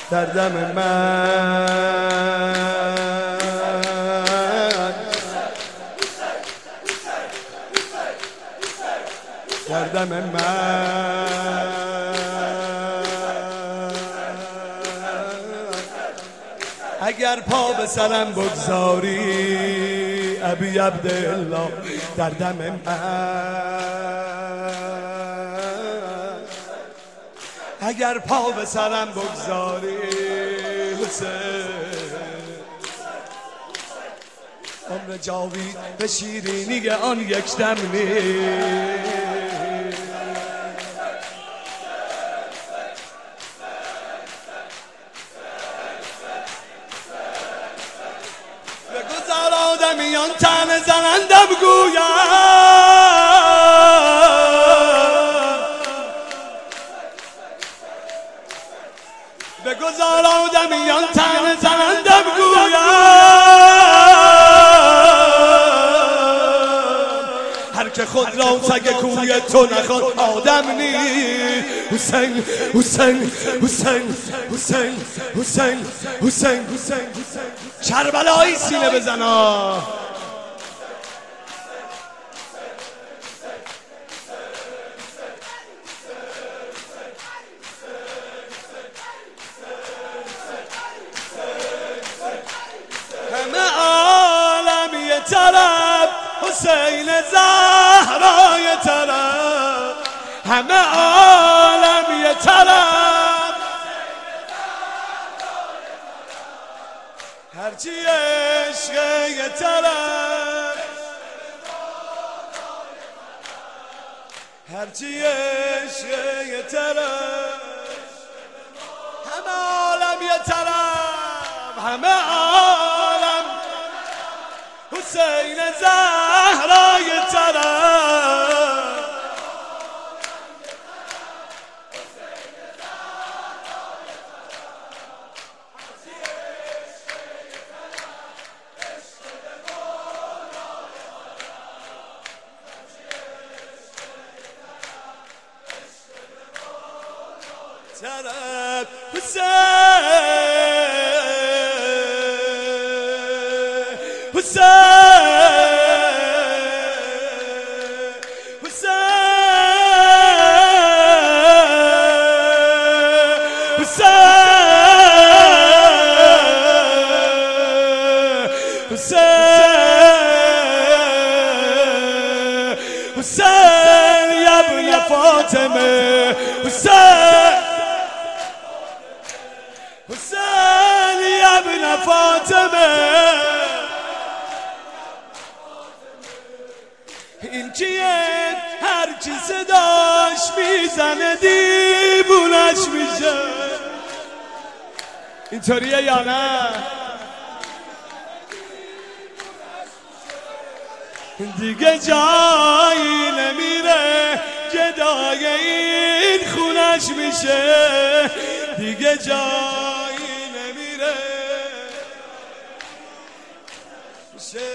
در دم من در دم من اگر پا به سرم بگذاری ابی عبدالله در دم من اگر پا به سرم بگذاری حسین عمر جاوید به شیرینی آن یک دم نیست بگذار آدمیان تن زنندم بگذار آدمیان تن زنندم هر که خود را سگ کوی تو نخواد آدم نیست حسین حسین حسین حسین حسین حسین حسین کربلایی سینه بزنا همه عالم یه طرف حسین زهرا یه طرف همه عالم یه طرف هرچی عشق یه طرف هرچی عشق یه طرف همه عالم یه طرف همه عالم حسین زهرا یه طرف حسین یا ابن فاطمه حسین حسین یا ابن فاطمه این کیه هر کی صداش میزنه دیوونش میشه اینطوریه یا نه دیگه جایی نمیره گدای این خونش میشه دیگه جایی نمیره میشه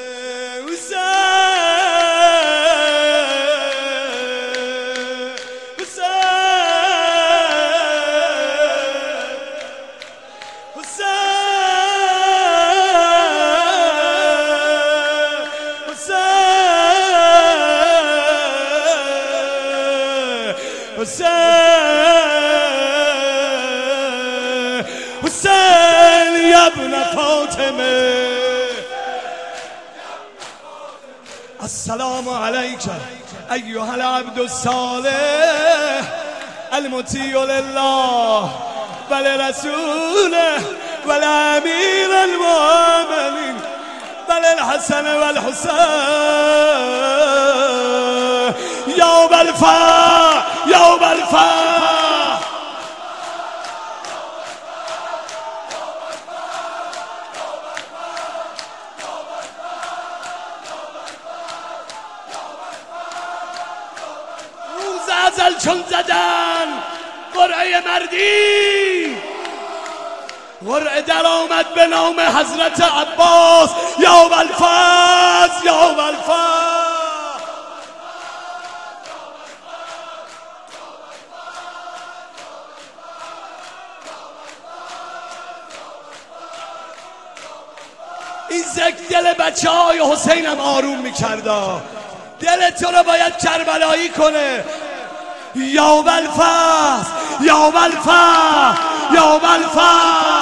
حسین یا ابن فاطمه السلام علیک ایها العبد الصالح المطیع لله ولرسوله ولامیر المؤمنین وللحسن والحسین یوم الفرح یوم الفرح ازل چون زدن قرعه مردی قرعه در آمد به نام حضرت عباس یوم الفرح یوم الفرح این زک دل بچه های حسینم آروم میکردا. دل تو رو باید کربلایی کنه. یا بالفاس یا بالفاس یا بالفاس